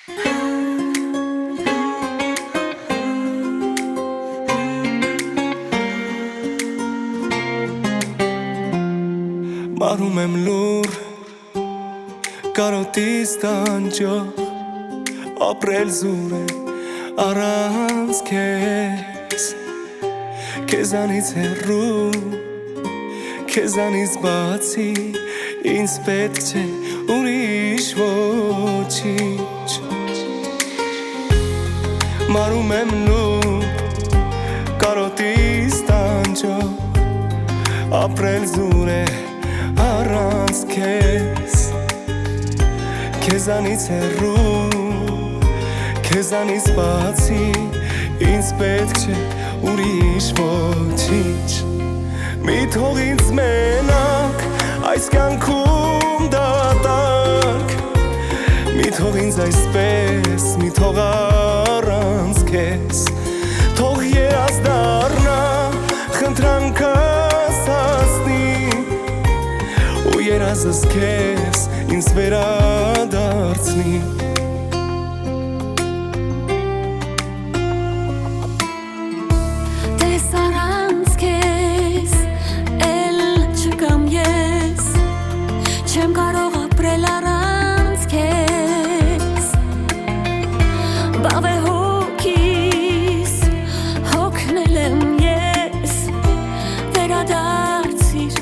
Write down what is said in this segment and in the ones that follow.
Մարում եմ լուր կարոտից տանջող ապրել զուր է առանց քեզ քեզանից հեռու քեզանից բացի ինձ պետք չէ ուրիշ ոչինչ Մարում եմ լուր կարոտից տանջող ապրել զուր է առանց քեզ քեզանից հեռու քեզանից բացի ինձ պետք չէ ուրիշ ոչինչ Մի թող ինձ մենակ այս կյանքում դատարկ Մի թող ինձ այսպես մի թող առանց քեզ Թող երազ դառնա խնդրանքս հասնի Երազս քեզ ինձ վերադարձնի Տես առանց քեզ էլ չկամ ես Չեմ կարող ապրել առանց քեզ Բավ է հոգիս հոգնել եմ ես Վերադարձիր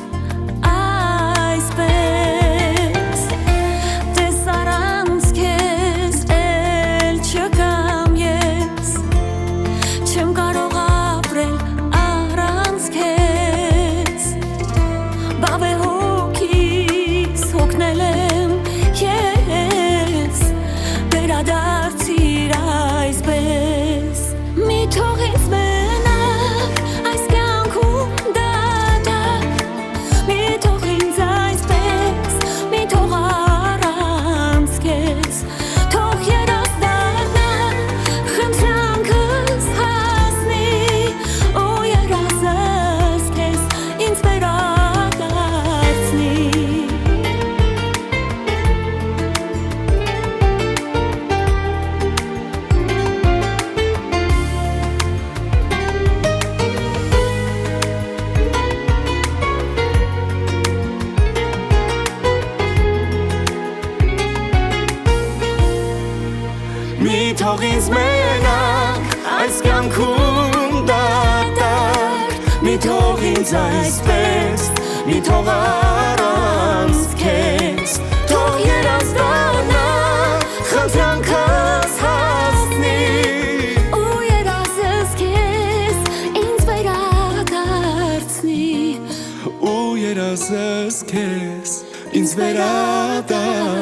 Մի թող ինձ մենակ այս կյանքում դատարկ Մի թող ինձ այսպես մի թող առանց քեզ Թող երազ դառնա խնդրանքս հասնի Ու երազս քեզ ինձ վերադարձնի Ու երազս քեզ ինձ վերադարձնի